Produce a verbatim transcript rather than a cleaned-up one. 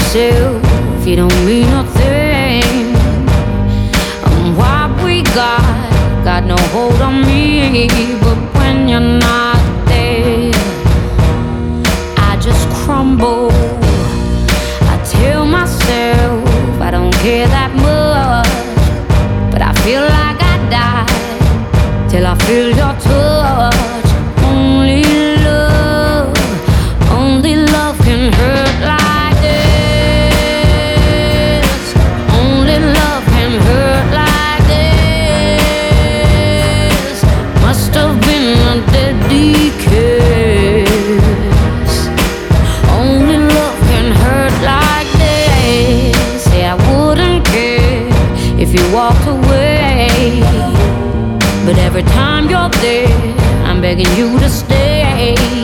yourself, you don't mean nothing. And what we got, got no hold on me. But when you're not there, I just crumble. I tell myself I don't care that much, but I feel like I die till I feel your touch. Only love, only love can hurt like this. Only love can hurt like this. Must have been a deadly kiss. Only love can hurt like this. Say I wouldn't care if you walked away, but every time you're there, I'm begging you to stay.